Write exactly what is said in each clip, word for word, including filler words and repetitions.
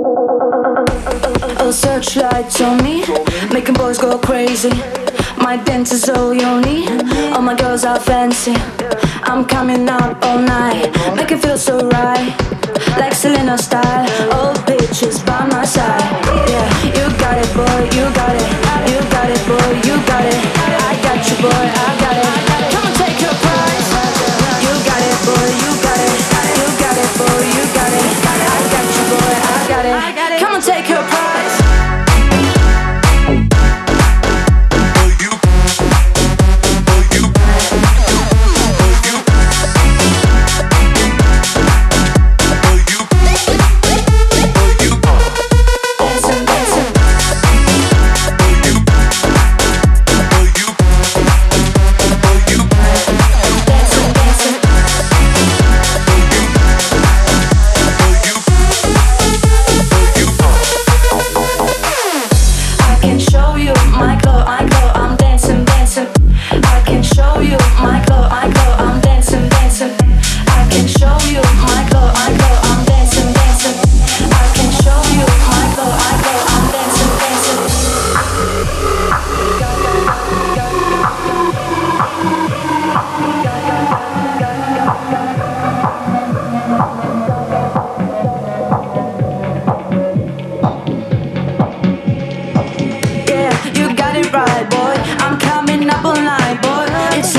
A searchlight on me, making boys go crazy. My dance is all you need. All my girls are fancy. I'm coming out all night, make it feel so right, like Selena style. Old bitches by my side. Yeah, you got it, boy, you got it. You got it, boy, you got it. I got you, boy, I got it. Come and take your prize. You got it, boy, you got it. You got it, boy, you got it. I got you, boy, I got it. Come and take your prize.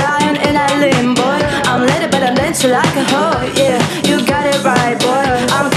Like a hoe, yeah, you got it right, boy. I'm